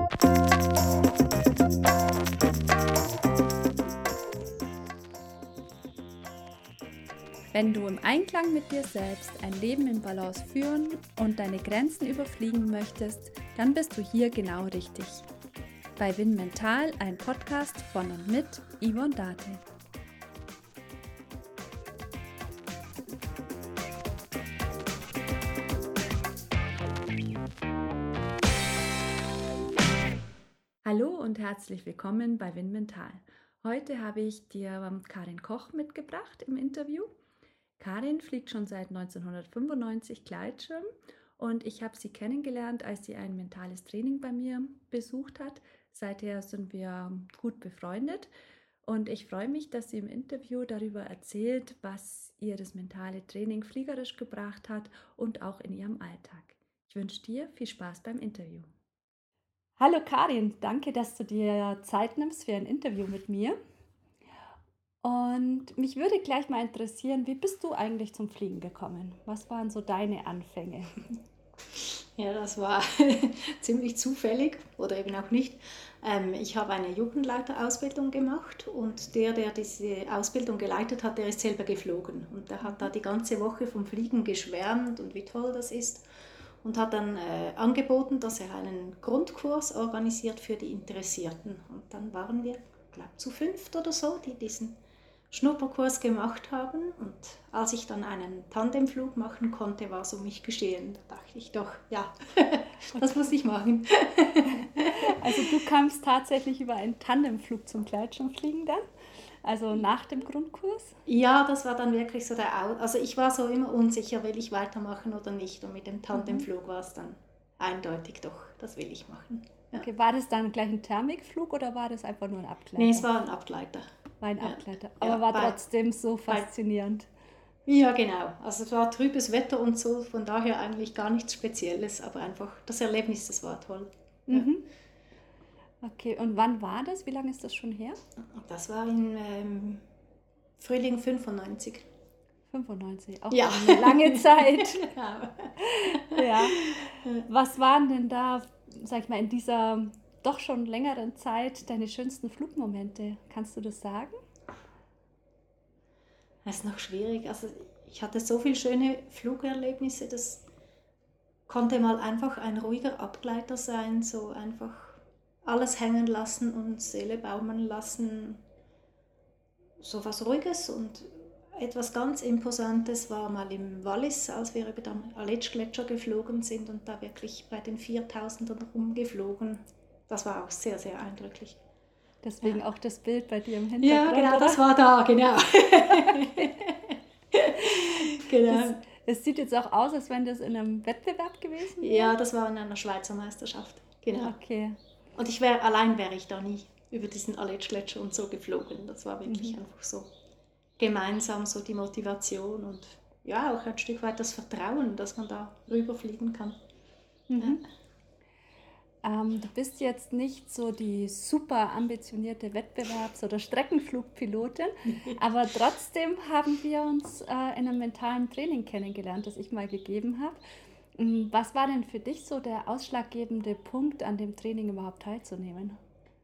Wenn du im Einklang mit dir selbst ein Leben in Balance führen und deine Grenzen überfliegen möchtest, dann bist du hier genau richtig. Bei Win Mental, ein Podcast von und mit Yvonne Date. Hallo und herzlich willkommen bei Win Mental. Heute habe ich dir Karin Koch mitgebracht im Interview. Karin fliegt schon seit 1995 Gleitschirm und ich habe sie kennengelernt, als sie ein mentales Training bei mir besucht hat. Seither sind wir gut befreundet und ich freue mich, dass sie im Interview darüber erzählt, was ihr das mentale Training fliegerisch gebracht hat und auch in ihrem Alltag. Ich wünsche dir viel Spaß beim Interview. Hallo Karin, danke, dass du dir Zeit nimmst für ein Interview mit mir. Und mich würde gleich mal interessieren, wie bist du eigentlich zum Fliegen gekommen? Was waren so deine Anfänge? Ja, das war ziemlich zufällig oder eben auch nicht. Ich habe eine Jugendleiterausbildung gemacht und der diese Ausbildung geleitet hat, der ist selber geflogen. Und der hat da die ganze Woche vom Fliegen geschwärmt und wie toll das ist. Und hat dann angeboten, dass er einen Grundkurs organisiert für die Interessierten. Und dann waren wir, glaube ich, zu 5 oder so, die diesen Schnupperkurs gemacht haben. Und als ich dann einen Tandemflug machen konnte, war es um mich geschehen. Da dachte ich doch, ja, das muss ich machen. Also du kamst tatsächlich über einen Tandemflug zum Gleitschirmfliegen dann? Also nach dem Grundkurs? Ja, das war dann wirklich so also ich war so immer unsicher, will ich weitermachen oder nicht. Und mit dem Tandemflug war es dann eindeutig doch, das will ich machen. Ja. Okay, war das dann gleich ein Thermikflug oder war das einfach nur ein Abgleiter? Nee, es war ein Abgleiter. War ein Abgleiter, aber war trotzdem so faszinierend. Ja, genau. Also es war trübes Wetter und so, von daher eigentlich gar nichts Spezielles, aber einfach das Erlebnis, das war toll. Mhm. Okay, und wann war das? Wie lange ist das schon her? Das war im Frühling 95. 95, auch eine lange Zeit. Ja. Was waren denn da, sag ich mal, in dieser doch schon längeren Zeit deine schönsten Flugmomente? Kannst du das sagen? Das ist noch schwierig. Also ich hatte so viele schöne Flugerlebnisse, das konnte mal einfach ein ruhiger Abgleiter sein, so einfach alles hängen lassen und Seele baumeln lassen. So was Ruhiges und etwas ganz Imposantes war mal im Wallis, als wir über den Aletsch-Gletscher geflogen sind und da wirklich bei den 4000ern rumgeflogen. Das war auch sehr, sehr eindrücklich. Deswegen auch das Bild bei dir im Hintergrund. Ja, genau, oder? Das war da, genau. Genau. Es sieht jetzt auch aus, als wenn das in einem Wettbewerb gewesen wäre. Ja, das war in einer Schweizer Meisterschaft. Genau. Okay. Und allein wäre ich da nie über diesen Aletsch-Gletscher und so geflogen. Das war wirklich einfach so gemeinsam so die Motivation und ja, auch ein Stück weit das Vertrauen, dass man da rüberfliegen kann. Mhm. Ja. Du bist jetzt nicht so die super ambitionierte Wettbewerbs- oder Streckenflugpilotin, aber trotzdem haben wir uns in einem mentalen Training kennengelernt, das ich mal gegeben habe. Was war denn für dich so der ausschlaggebende Punkt, an dem Training überhaupt teilzunehmen?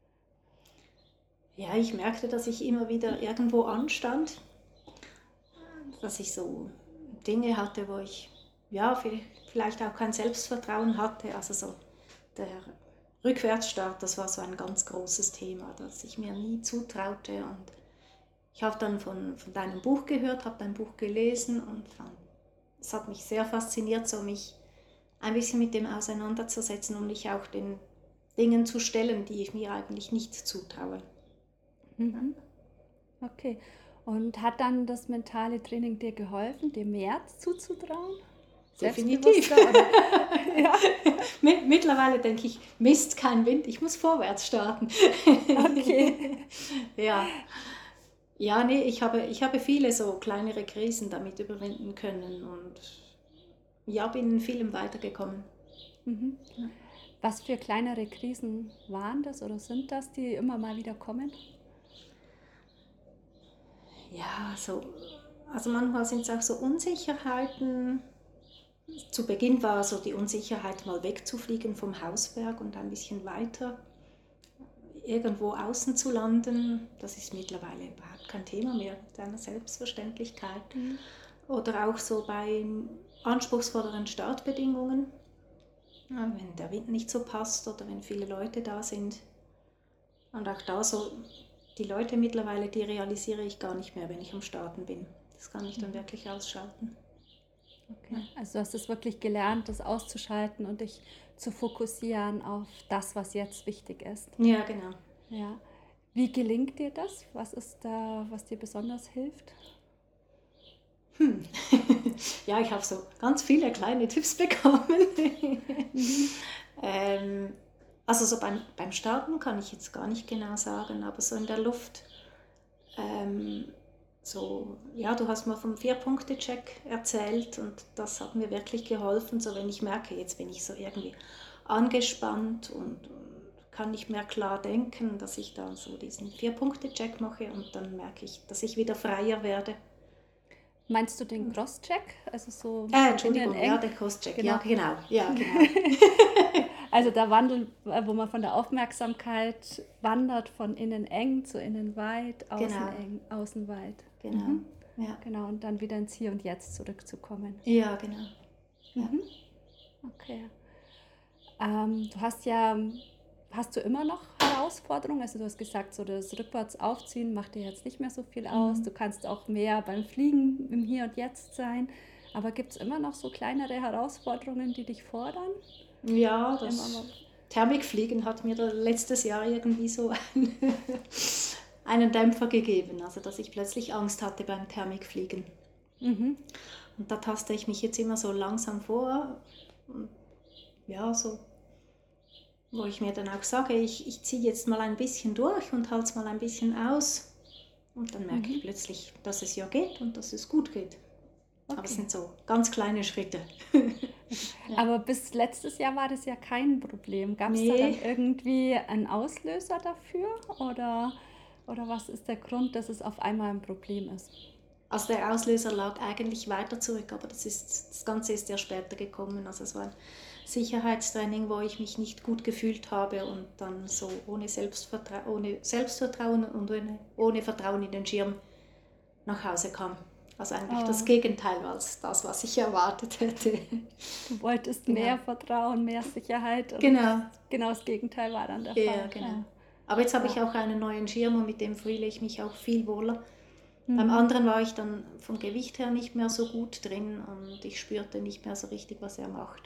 Ja, ich merkte, dass ich immer wieder irgendwo anstand, dass ich so Dinge hatte, wo ich vielleicht auch kein Selbstvertrauen hatte. Also so der Rückwärtsstart, das war so ein ganz großes Thema, das ich mir nie zutraute. Und ich habe dann von deinem Buch gehört, habe dein Buch gelesen und es hat mich sehr fasziniert, so mich ein bisschen mit dem auseinanderzusetzen und mich auch den Dingen zu stellen, die ich mir eigentlich nicht zutraue. Mhm. Okay. Und hat dann das mentale Training dir geholfen, dir mehr zuzutrauen? Definitiv. Ja. Mittlerweile denke ich, Mist, kein Wind, ich muss vorwärts starten. Okay. Ja, nee, ich habe viele so kleinere Krisen damit überwinden können und ja, bin in vielem weitergekommen. Mhm. Was für kleinere Krisen waren das oder sind das, die immer mal wieder kommen? Ja, also manchmal sind es auch so Unsicherheiten, Zu Beginn war so die Unsicherheit, mal wegzufliegen vom Hausberg und ein bisschen weiter irgendwo außen zu landen. Das ist mittlerweile überhaupt kein Thema mehr, mit einer Selbstverständlichkeit. Oder auch so bei anspruchsvolleren Startbedingungen, wenn der Wind nicht so passt oder wenn viele Leute da sind. Und auch da so, die Leute mittlerweile, die realisiere ich gar nicht mehr, wenn ich am Starten bin. Das kann ich dann wirklich ausschalten. Okay. Also du hast es wirklich gelernt, das auszuschalten und dich zu fokussieren auf das, was jetzt wichtig ist. Ja, genau. Ja. Wie gelingt dir das? Was ist da, was dir besonders hilft? Ja, ich habe so ganz viele kleine Tipps bekommen. Also so beim Starten kann ich jetzt gar nicht genau sagen, aber so in der Luft, so, ja, du hast mal vom 4-Punkte-Check erzählt und das hat mir wirklich geholfen, so wenn ich merke, jetzt bin ich so irgendwie angespannt und kann nicht mehr klar denken, dass ich dann so diesen 4-Punkte-Check mache und dann merke ich, dass ich wieder freier werde. Meinst du den Cross-Check? Also so Entschuldigung, ja, den Cross-Check, genau. Ja, genau. Also der Wandel, wo man von der Aufmerksamkeit wandert, von innen eng zu innen weit, außen eng, außen weit. Genau, ja. Genau, und dann wieder ins Hier und Jetzt zurückzukommen. Ja, genau. Ja. Okay. Hast du immer noch Herausforderungen? Also du hast gesagt, so das Rückwärtsaufziehen macht dir jetzt nicht mehr so viel aus. Du kannst auch mehr beim Fliegen im Hier und Jetzt sein. Aber gibt es immer noch so kleinere Herausforderungen, die dich fordern? Ja, das Thermikfliegen hat mir letztes Jahr irgendwie so einen Dämpfer gegeben. Also dass ich plötzlich Angst hatte beim Thermikfliegen. Und da taste ich mich jetzt immer so langsam vor. Und ja, so, wo ich mir dann auch sage, ich ziehe jetzt mal ein bisschen durch und halte es mal ein bisschen aus. Und dann merke ich plötzlich, dass es ja geht und dass es gut geht. Okay. Aber es sind so ganz kleine Schritte. Ja. Aber bis letztes Jahr war das ja kein Problem. Gab es da dann irgendwie einen Auslöser dafür? Oder was ist der Grund, dass es auf einmal ein Problem ist? Also der Auslöser lag eigentlich weiter zurück, aber das Ganze ist ja später gekommen. Also es war ein Sicherheitstraining, wo ich mich nicht gut gefühlt habe und dann so ohne Selbstvertrauen und ohne Vertrauen in den Schirm nach Hause kam. Also eigentlich das Gegenteil als das, was ich erwartet hätte. Du wolltest mehr Vertrauen, mehr Sicherheit. Und genau das Gegenteil war dann der Fall. Ja, genau. Ja. Aber jetzt habe ich auch einen neuen Schirm und mit dem fühle ich mich auch viel wohler. Beim anderen war ich dann vom Gewicht her nicht mehr so gut drin und ich spürte nicht mehr so richtig, was er macht.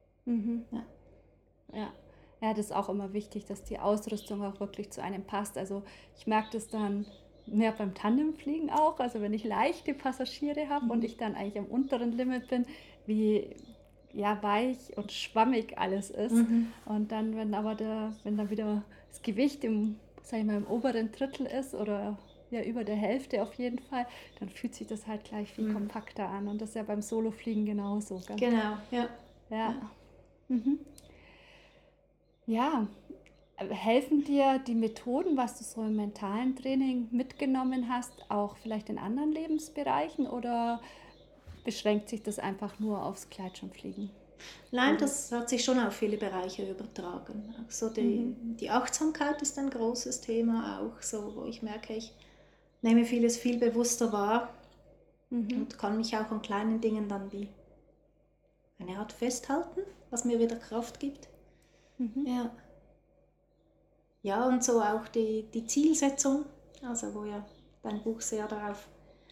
Ja, das ist auch immer wichtig, dass die Ausrüstung auch wirklich zu einem passt. Also ich merke das dann mehr beim Tandemfliegen auch, also wenn ich leichte Passagiere habe und ich dann eigentlich am unteren Limit bin, wie weich und schwammig alles ist. Und dann, wenn dann wieder das Gewicht im oberen Drittel ist oder über der Hälfte auf jeden Fall, dann fühlt sich das halt gleich viel kompakter an. Und das ist ja beim Solofliegen genauso. Genau, ja. Ja, helfen dir die Methoden, was du so im mentalen Training mitgenommen hast, auch vielleicht in anderen Lebensbereichen oder beschränkt sich das einfach nur aufs Gleitschirmfliegen? Nein, das hat sich schon auf viele Bereiche übertragen. Also die Achtsamkeit ist ein großes Thema auch, so, wo ich merke, ich nehme vieles viel bewusster wahr und kann mich auch an kleinen Dingen dann wie eine Art festhalten, was mir wieder Kraft gibt. Ja, und so auch die Zielsetzung, also wo ja dein Buch sehr darauf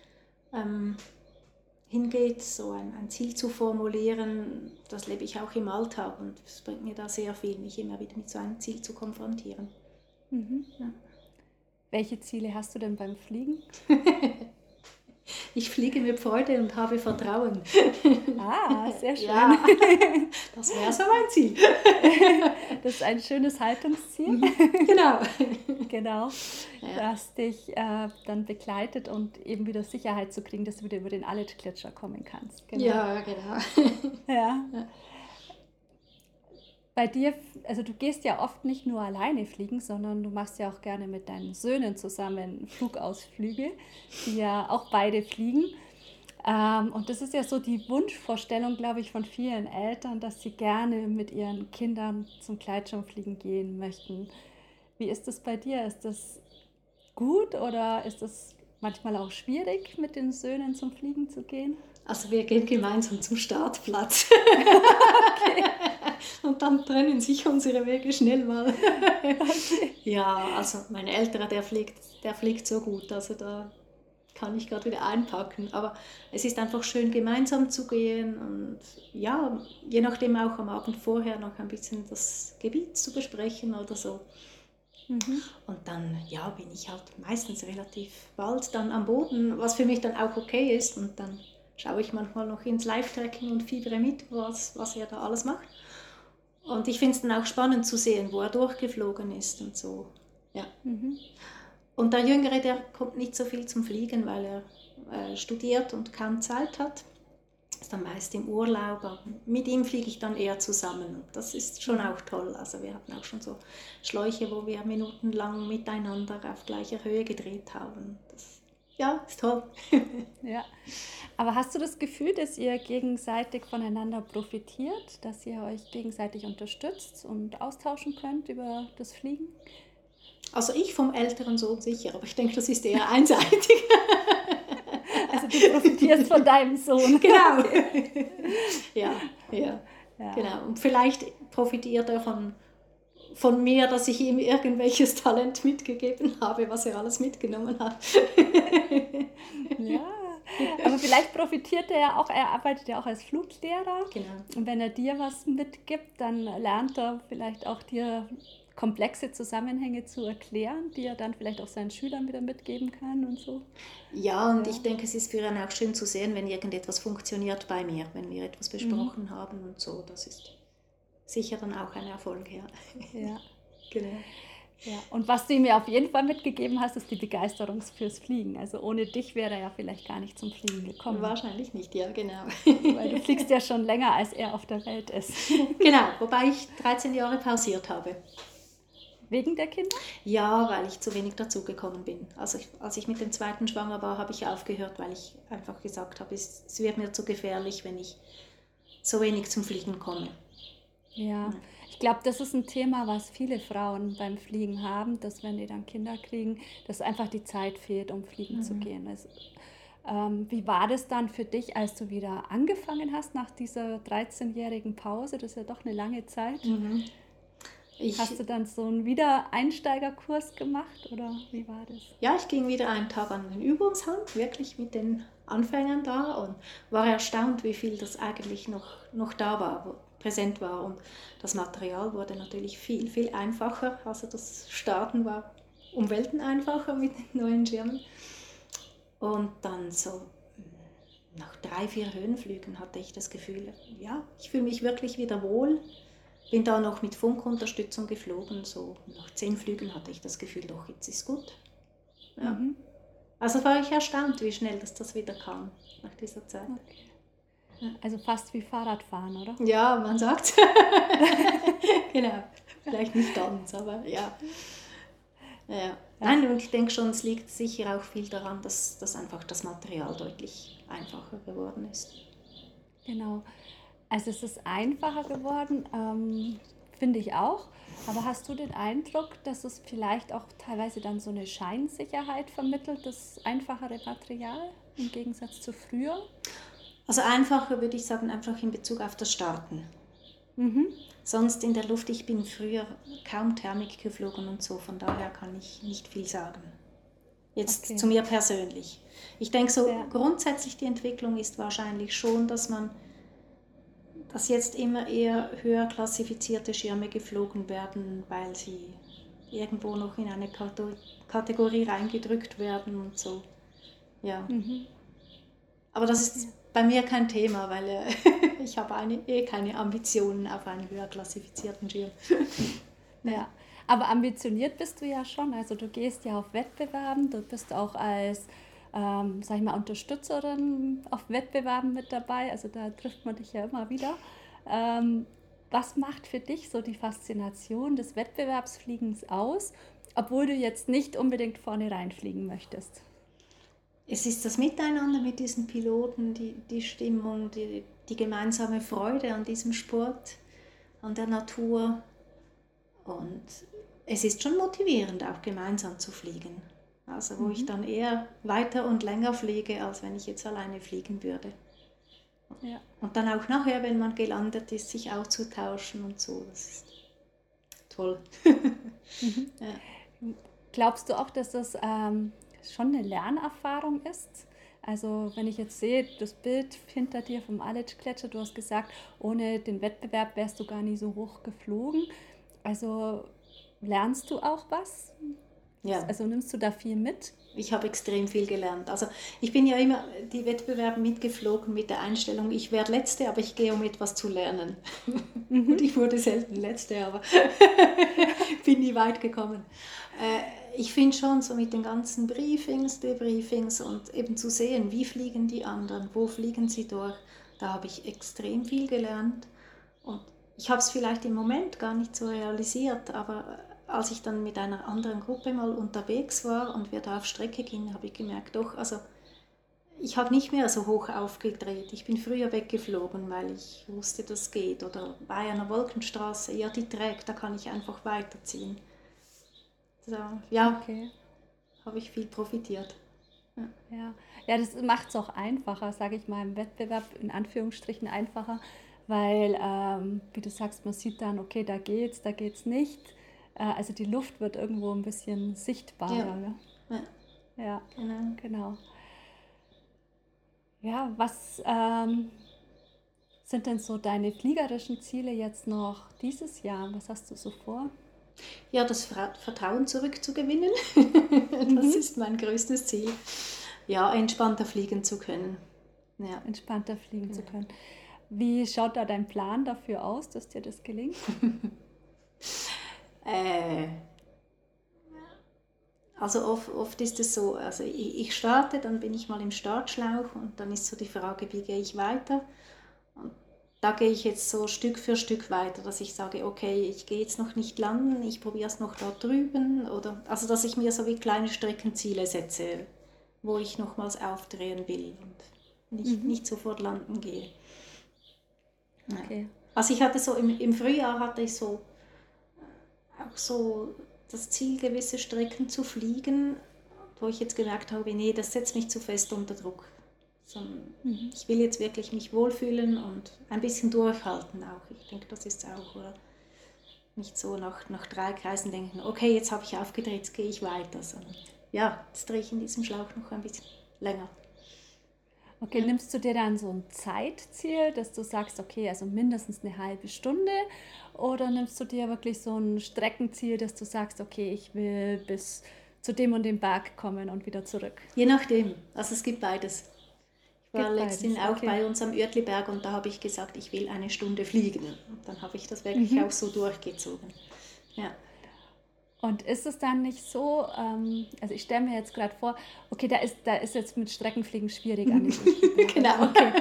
hingeht, so ein Ziel zu formulieren, das lebe ich auch im Alltag und es bringt mir da sehr viel, mich immer wieder mit so einem Ziel zu konfrontieren. Ja. Welche Ziele hast du denn beim Fliegen? Ich fliege mit Freude und habe Vertrauen. Sehr schön. Ja, das wäre so mein Ziel. Das ist ein schönes Haltungsziel. Genau. Das dich dann begleitet und eben wieder Sicherheit zu kriegen, dass du wieder über den Aletsch-Gletscher kommen kannst. Genau. Ja, genau. Ja. Bei dir, also du gehst ja oft nicht nur alleine fliegen, sondern du machst ja auch gerne mit deinen Söhnen zusammen Flugausflüge, die ja auch beide fliegen. Und das ist ja so die Wunschvorstellung, glaube ich, von vielen Eltern, dass sie gerne mit ihren Kindern zum Gleitschirmfliegen gehen möchten. Wie ist das bei dir? Ist das gut oder ist es manchmal auch schwierig, mit den Söhnen zum Fliegen zu gehen? Also wir gehen gemeinsam zum Startplatz. Okay. Und dann trennen sich unsere Wege schnell mal. Okay. Ja, also mein Älterer, der fliegt so gut, also da kann ich gerade wieder einpacken. Aber es ist einfach schön, gemeinsam zu gehen und ja, je nachdem auch am Abend vorher noch ein bisschen das Gebiet zu besprechen oder so. Mhm. Und dann, ja, bin ich halt meistens relativ bald dann am Boden, was für mich dann auch okay ist. Und dann schaue ich manchmal noch ins Live-Tracking und fiebere mit, was er da alles macht. Und ich finde es dann auch spannend zu sehen, wo er durchgeflogen ist und so. Ja. Mhm. Und der Jüngere, der kommt nicht so viel zum Fliegen, weil er studiert und kaum Zeit hat. Ist dann meist im Urlaub, aber mit ihm fliege ich dann eher zusammen. Und das ist schon auch toll. Also wir hatten auch schon so Schläuche, wo wir minutenlang miteinander auf gleicher Höhe gedreht haben. Das, ja, ist toll. Ja. Aber hast du das Gefühl, dass ihr gegenseitig voneinander profitiert, dass ihr euch gegenseitig unterstützt und austauschen könnt über das Fliegen? Also ich vom älteren Sohn sicher, aber ich denke, das ist eher einseitig. Also du profitierst von deinem Sohn. Genau. Ja, ja, Ja. genau. Und vielleicht profitiert er von mir, dass ich ihm irgendwelches Talent mitgegeben habe, was er alles mitgenommen hat. Ja, aber vielleicht profitiert er ja auch, er arbeitet ja auch als Fluglehrer. Genau. Und wenn er dir was mitgibt, dann lernt er vielleicht auch dir komplexe Zusammenhänge zu erklären, die er dann vielleicht auch seinen Schülern wieder mitgeben kann und so. Ja, und Ja. ich denke, es ist für ihn auch schön zu sehen, wenn irgendetwas funktioniert bei mir, wenn wir etwas besprochen haben und so. Das ist sicher dann auch ein Erfolg, ja. Ja. Genau. Ja. Und was du ihm ja auf jeden Fall mitgegeben hast, ist die Begeisterung fürs Fliegen. Also ohne dich wäre er ja vielleicht gar nicht zum Fliegen gekommen. Wahrscheinlich nicht, ja, genau. Weil du fliegst ja schon länger, als er auf der Welt ist. Genau, wobei ich 13 Jahre pausiert habe. Wegen der Kinder? Ja, weil ich zu wenig dazugekommen bin. Also als ich mit dem zweiten schwanger war, habe ich aufgehört, weil ich einfach gesagt habe, es wird mir zu gefährlich, wenn ich so wenig zum Fliegen komme. Ja, ich glaube, das ist ein Thema, was viele Frauen beim Fliegen haben, dass wenn die dann Kinder kriegen, dass einfach die Zeit fehlt, um fliegen zu gehen. Also, wie war das dann für dich, als du wieder angefangen hast nach dieser 13-jährigen Pause? Das ist ja doch eine lange Zeit. Hast du dann so einen Wiedereinsteigerkurs gemacht oder wie war das? Ja, ich ging wieder einen Tag an den Übungshang, wirklich mit den Anfängern da und war erstaunt, wie viel das eigentlich noch da war, präsent war. Und das Material wurde natürlich viel, viel einfacher. Also das Starten war um Welten einfacher mit den neuen Schirmen. Und dann so nach 3, 4 Höhenflügen hatte ich das Gefühl, ja, ich fühle mich wirklich wieder wohl. Bin da noch mit Funkunterstützung geflogen, so nach 10 Flügen hatte ich das Gefühl, doch, jetzt ist gut. Ja. Also war ich erstaunt, wie schnell das wieder kam nach dieser Zeit. Okay. Also fast wie Fahrradfahren, oder? Ja, man sagt. Genau, vielleicht nicht ganz, aber ja. Ja. Nein, und ich denke schon, es liegt sicher auch viel daran, dass einfach das Material deutlich einfacher geworden ist. Genau. Also es ist einfacher geworden, finde ich auch. Aber hast du den Eindruck, dass es vielleicht auch teilweise dann so eine Scheinsicherheit vermittelt, das einfachere Material im Gegensatz zu früher? Also einfacher würde ich sagen, einfach in Bezug auf das Starten. Sonst in der Luft, ich bin früher kaum Thermik geflogen und so, von daher kann ich nicht viel sagen. Jetzt zu mir persönlich. Ich denke so, grundsätzlich die Entwicklung ist wahrscheinlich schon, dass jetzt immer eher höher klassifizierte Schirme geflogen werden, weil sie irgendwo noch in eine Kategorie reingedrückt werden und so. Ja. Aber das ist bei mir kein Thema, weil ich habe keine Ambitionen auf einen höher klassifizierten Schirm. Ja, aber ambitioniert bist du ja schon. Also du gehst ja auf Wettbewerben, du bist auch als sag ich mal, Unterstützerin auf Wettbewerben mit dabei. Also da trifft man dich ja immer wieder. Was macht für dich so die Faszination des Wettbewerbsfliegens aus, obwohl du jetzt nicht unbedingt vorne reinfliegen möchtest? es ist das Miteinander mit diesen Piloten, die Stimmung, die gemeinsame Freude an diesem Sport, an der Natur. Und es ist schon motivierend, auch gemeinsam zu fliegen. Also wo ich dann eher weiter und länger fliege, als wenn ich jetzt alleine fliegen würde. Ja. Und dann auch nachher, wenn man gelandet ist, sich auszutauschen und so. Das ist toll. Ja. Glaubst du auch, dass das schon eine Lernerfahrung ist? Also wenn ich jetzt sehe, das Bild hinter dir vom Aletsch-Gletscher, du hast gesagt, ohne den Wettbewerb wärst du gar nie so hoch geflogen. Also lernst du auch was? Ja. Also nimmst du da viel mit? Ich habe extrem viel gelernt. Also ich bin ja immer die Wettbewerbe mitgeflogen mit der Einstellung, ich werde Letzte, aber ich gehe, um etwas zu lernen. Und ich wurde selten Letzte, aber bin nie weit gekommen. Ich finde schon so mit den ganzen Briefings, Debriefings und eben zu sehen, wie fliegen die anderen, wo fliegen sie durch, da habe ich extrem viel gelernt. Und ich habe es vielleicht im Moment gar nicht so realisiert, aber als ich dann mit einer anderen Gruppe mal unterwegs war und wir da auf Strecke gingen, habe ich gemerkt, doch, also ich habe nicht mehr so hoch aufgedreht. Ich bin früher weggeflogen, weil ich wusste, das geht. Oder bei einer Wolkenstraße, ja, die trägt, da kann ich einfach weiterziehen. So, ja, Okay. habe ich viel profitiert. Ja, das macht es auch einfacher, sage ich mal, im Wettbewerb in Anführungsstrichen einfacher, weil, wie du sagst, man sieht dann, okay, da geht's nicht. Also die Luft wird irgendwo ein bisschen sichtbarer. Ja. Ne? Ja, Ja, genau. Ja, was sind denn so deine fliegerischen Ziele jetzt noch dieses Jahr? Was hast du so vor? Ja, das Vertrauen zurückzugewinnen, das ist mein größtes Ziel. Ja, entspannter fliegen zu können. Ja. Entspannter fliegen zu können. Wie schaut da dein Plan dafür aus, dass dir das gelingt? Also oft ist es so, also ich starte, dann bin ich mal im Startschlauch und dann ist so die Frage, wie gehe ich weiter? Und da gehe ich jetzt so Stück für Stück weiter, dass ich sage, okay, ich gehe jetzt noch nicht landen, ich probiere es noch da drüben. Oder, also dass ich mir so wie kleine Streckenziele setze, wo ich nochmals aufdrehen will und nicht sofort landen gehe. Okay. Also ich hatte so, im Frühjahr hatte ich so auch so das Ziel, gewisse Strecken zu fliegen, wo ich jetzt gemerkt habe, nee, das setzt mich zu fest unter Druck. Ich will jetzt wirklich mich wohlfühlen und ein bisschen durchhalten auch. Ich denke, das ist auch, oder? Nicht so nach 3 Kreisen denken, okay, jetzt habe ich aufgedreht, jetzt gehe ich weiter, sondern ja, jetzt drehe ich in diesem Schlauch noch ein bisschen länger. Okay, nimmst du dir dann so ein Zeitziel, dass du sagst, okay, also mindestens eine halbe Stunde, oder nimmst du dir wirklich so ein Streckenziel, dass du sagst, okay, ich will bis zu dem und dem Berg kommen und wieder zurück? Je nachdem, also es gibt beides. Ich war letztens auch okay. bei uns am Uertliberg und da habe ich gesagt, ich will eine Stunde fliegen. Und dann habe ich das wirklich auch so durchgezogen. Ja. Und ist es dann nicht so, also ich stelle mir jetzt gerade vor, okay, da ist jetzt mit Streckenfliegen schwierig an diesem Uertliberg. Genau. Okay.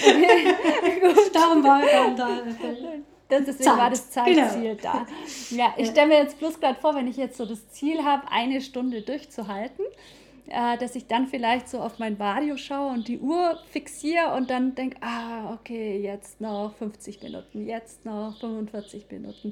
Darum war dann da. Deswegen war das Zeitziel da. Ja, ich stelle mir jetzt bloß gerade vor, wenn ich jetzt so das Ziel habe, eine Stunde durchzuhalten, dass ich dann vielleicht so auf mein Vario schaue und die Uhr fixiere und dann denke, okay, jetzt noch 50 Minuten, jetzt noch 45 Minuten.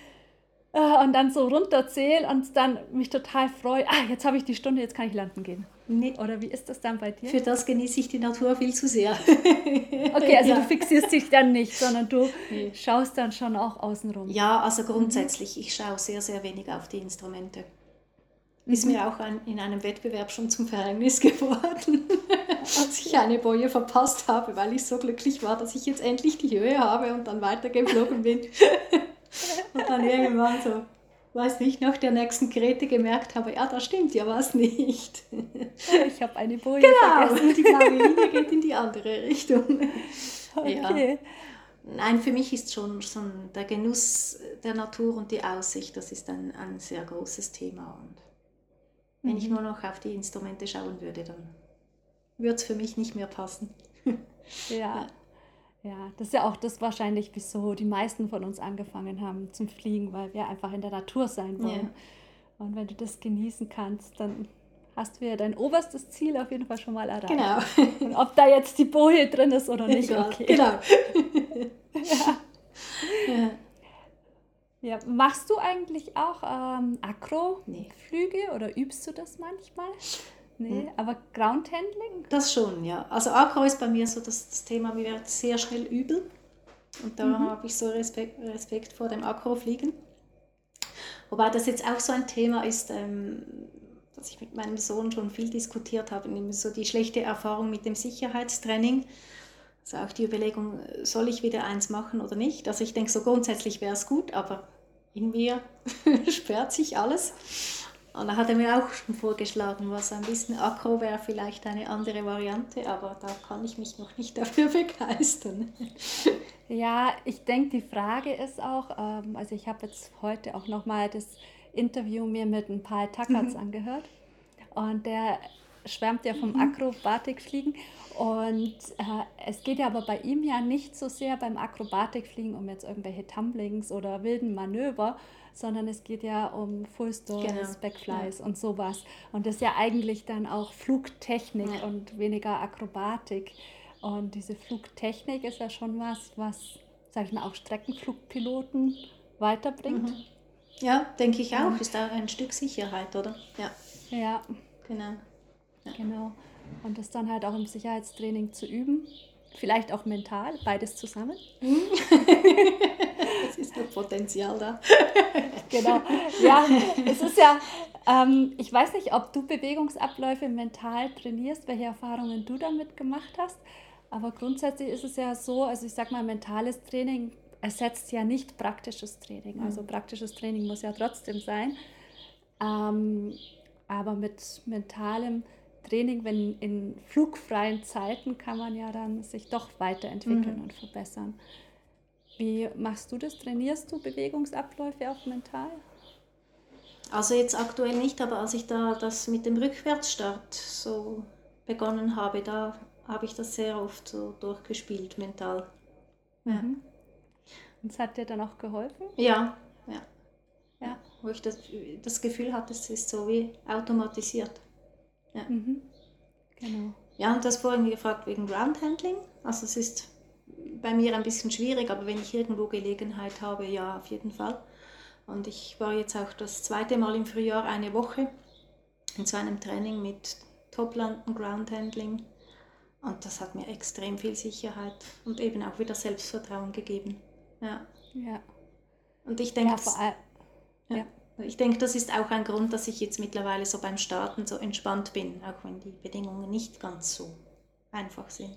Und dann so runterzähle und dann mich total freue, jetzt habe ich die Stunde, jetzt kann ich landen gehen. Nee. Oder wie ist das dann bei dir? Für das genieße ich die Natur viel zu sehr. Okay, also du fixierst dich dann nicht, sondern du schaust dann schon auch außenrum. Ja, also grundsätzlich, ich schaue sehr, sehr wenig auf die Instrumente. Ist mir auch in einem Wettbewerb schon zum Verhängnis geworden, als ich eine Boje verpasst habe, weil ich so glücklich war, dass ich jetzt endlich die Höhe habe und dann weitergeflogen bin. Und dann irgendwann so, weiß nicht, nach der nächsten Krete gemerkt habe, ja, da stimmt ja was nicht. Ich habe eine Boje vergessen. Die blaue Linie geht in die andere Richtung. Okay. Ja. Nein, für mich ist schon der Genuss der Natur und die Aussicht, das ist ein sehr großes Thema. Und wenn ich nur noch auf die Instrumente schauen würde, dann würde es für mich nicht mehr passen. Ja, das ist ja auch das wahrscheinlich, wieso die meisten von uns angefangen haben zum Fliegen, weil wir einfach in der Natur sein wollen. Ja. Und wenn du das genießen kannst, dann hast du ja dein oberstes Ziel auf jeden Fall schon mal erreicht. Genau. Und ob da jetzt die Boje drin ist oder nicht, Egal. okay. Genau. Ja. Ja. Ja. Machst du eigentlich auch Nee. Akroflüge oder übst du das manchmal? Nee, aber Groundhandling? Das schon, ja. Also Akro ist bei mir so das Thema, mir wird sehr schnell übel. Und da habe ich so Respekt vor dem Akrofliegen. Wobei das jetzt auch so ein Thema ist, das ich mit meinem Sohn schon viel diskutiert habe, nämlich so die schlechte Erfahrung mit dem Sicherheitstraining. Also auch die Überlegung, soll ich wieder eins machen oder nicht? Also ich denke, so grundsätzlich wäre es gut, aber in mir sperrt sich alles. Und da hat er mir auch schon vorgeschlagen, was ein bisschen Akro wäre, vielleicht eine andere Variante, aber da kann ich mich noch nicht dafür begeistern. Ja, ich denke, die Frage ist auch, also ich habe jetzt heute auch nochmal das Interview mir mit ein Paul Tackertz angehört und der schwärmt ja vom Akrobatikfliegen und es geht ja aber bei ihm ja nicht so sehr beim Akrobatikfliegen um jetzt irgendwelche Tumblings oder wilden Manöver, sondern es geht ja um Full Stories, Genau. Backflies und sowas. Und das ist ja eigentlich dann auch Flugtechnik Ja. und weniger Akrobatik. Und diese Flugtechnik ist ja schon was, sag ich mal, auch Streckenflugpiloten weiterbringt. Ja, denke ich auch. Ist auch ein Stück Sicherheit, oder? Ja, Ja, genau. genau. Und das dann halt auch im Sicherheitstraining zu üben. Vielleicht auch mental, beides zusammen. Es ist noch Potenzial da. Genau. Ja, es ist ja, ich weiß nicht, ob du Bewegungsabläufe mental trainierst, welche Erfahrungen du damit gemacht hast. Aber grundsätzlich ist es ja so, also ich sag mal, mentales Training ersetzt ja nicht praktisches Training. Also praktisches Training muss ja trotzdem sein. Aber mit mentalem Training, wenn in flugfreien Zeiten, kann man ja dann sich doch weiterentwickeln und verbessern. Wie machst du das? Trainierst du Bewegungsabläufe auch mental? Also jetzt aktuell nicht, aber als ich da das mit dem Rückwärtsstart so begonnen habe, da habe ich das sehr oft so durchgespielt mental. Ja, Und es hat dir dann auch geholfen? ja, ja. Ja. Wo ich das Gefühl hatte, es ist so wie automatisiert. Ja. Genau. Ja, und das vorhin gefragt wegen Groundhandling. Also es ist bei mir ein bisschen schwierig, aber wenn ich irgendwo Gelegenheit habe, ja, auf jeden Fall. Und ich war jetzt auch das zweite Mal im Frühjahr eine Woche in so einem Training mit Toplanden, Groundhandling. Und das hat mir extrem viel Sicherheit und eben auch wieder Selbstvertrauen gegeben. Ja. Ja. Und ich denke, Ja, vor allem. Ja. ich denke, das ist auch ein Grund, dass ich jetzt mittlerweile so beim Starten so entspannt bin, auch wenn die Bedingungen nicht ganz so einfach sind.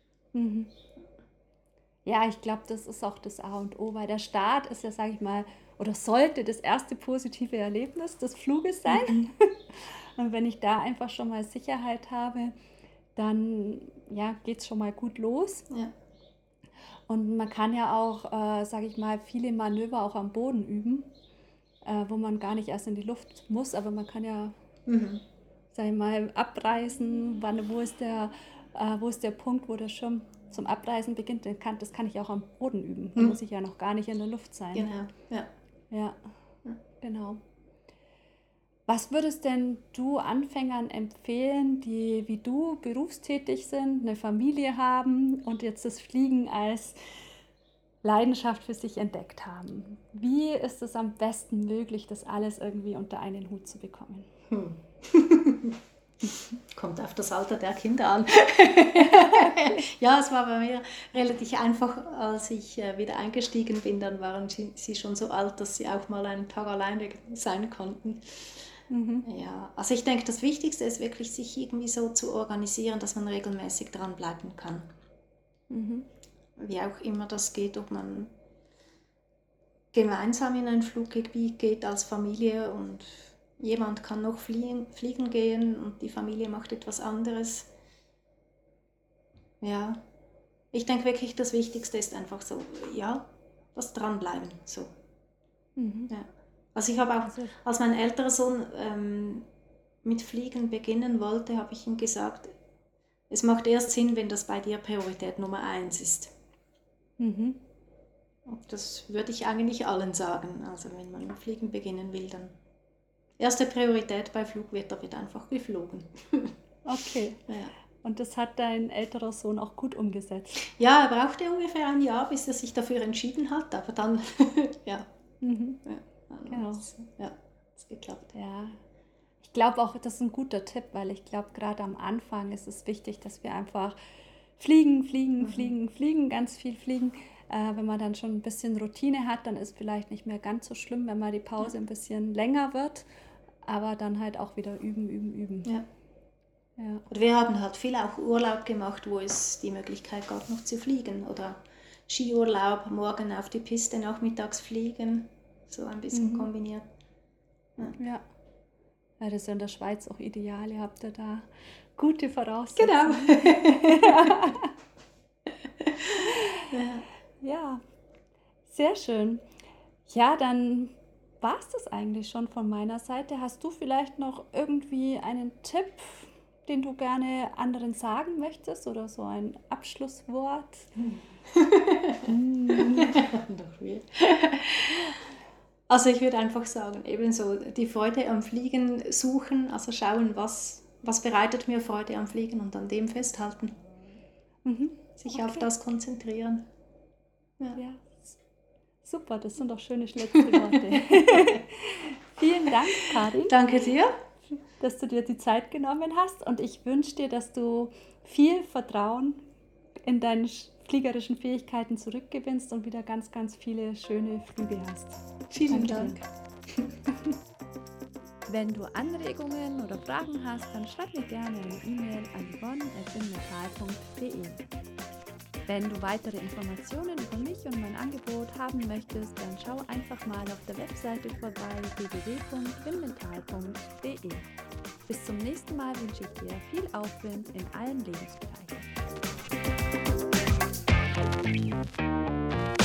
Ja, ich glaube, das ist auch das A und O, weil der Start ist ja, sage ich mal, oder sollte das erste positive Erlebnis des Fluges sein. Und wenn ich da einfach schon mal Sicherheit habe, dann ja, geht es schon mal gut los. Ja. Und man kann ja auch, sage ich mal, viele Manöver auch am Boden üben, wo man gar nicht erst in die Luft muss, aber man kann ja, sag ich mal, abreißen, wo ist der Punkt, wo der Schirm zum Abreißen beginnt. Das kann ich auch am Boden üben. Da muss ich ja noch gar nicht in der Luft sein. Genau, ja. Ja, genau. Was würdest denn du Anfängern empfehlen, die wie du berufstätig sind, eine Familie haben und jetzt das Fliegen als Leidenschaft für sich entdeckt haben? Wie ist es am besten möglich, das alles irgendwie unter einen Hut zu bekommen? Kommt auf das Alter der Kinder an. Ja, es war bei mir relativ einfach, als ich wieder eingestiegen bin, dann waren sie schon so alt, dass sie auch mal einen Tag alleine sein konnten. Ja, also ich denke, das Wichtigste ist wirklich, sich irgendwie so zu organisieren, dass man regelmäßig dranbleiben kann. Wie auch immer das geht, ob man gemeinsam in ein Fluggebiet geht als Familie und jemand kann noch fliegen gehen und die Familie macht etwas anderes. Ja, ich denke wirklich, das Wichtigste ist einfach so, ja, das Dranbleiben. So. Ja. Also ich habe auch, als mein älterer Sohn mit Fliegen beginnen wollte, habe ich ihm gesagt, es macht erst Sinn, wenn das bei dir Priorität Nummer 1 ist. Und das würde ich eigentlich allen sagen. Also wenn man mit Fliegen beginnen will, dann erste Priorität bei Flugwetter wird einfach geflogen. Okay. Ja. Und das hat dein älterer Sohn auch gut umgesetzt? Ja, er brauchte ungefähr ein Jahr, bis er sich dafür entschieden hat, aber dann, ja. Genau. Ja, es geklappt. Ja, ich glaube auch, das ist ein guter Tipp, weil ich glaube, gerade am Anfang ist es wichtig, dass wir einfach fliegen, ganz viel fliegen. Wenn man dann schon ein bisschen Routine hat, dann ist vielleicht nicht mehr ganz so schlimm, wenn mal die Pause ein bisschen länger wird, aber dann halt auch wieder üben. Ja. Ja. Und wir haben halt viel auch Urlaub gemacht, wo es die Möglichkeit gab, noch zu fliegen. Oder Skiurlaub, morgen auf die Piste, nachmittags fliegen. So ein bisschen kombiniert. Ja. Ja, das ist ja in der Schweiz auch ideal. Ihr habt ja da gute Voraussetzungen. Genau. Ja, sehr schön. Ja, dann war es das eigentlich schon von meiner Seite. Hast du vielleicht noch irgendwie einen Tipp, den du gerne anderen sagen möchtest oder so ein Abschlusswort? Also ich würde einfach sagen, ebenso die Freude am Fliegen suchen, also schauen, was bereitet mir Freude am Fliegen und an dem festhalten. Sich auf das konzentrieren. Ja, super, das sind doch schöne letzte Worte. Vielen Dank, Karin. Danke dir. Dass du dir die Zeit genommen hast und ich wünsche dir, dass du viel Vertrauen in deine fliegerischen Fähigkeiten zurückgewinnst und wieder ganz, ganz viele schöne Flüge hast. Vielen Dank. Wenn du Anregungen oder Fragen hast, dann schreib mir gerne eine E-Mail an yvonne@winmental.de. Wenn du weitere Informationen über mich und mein Angebot haben möchtest, dann schau einfach mal auf der Webseite vorbei www.winmental.de. Bis zum nächsten Mal wünsche ich dir viel Aufwind in allen Lebensbereichen.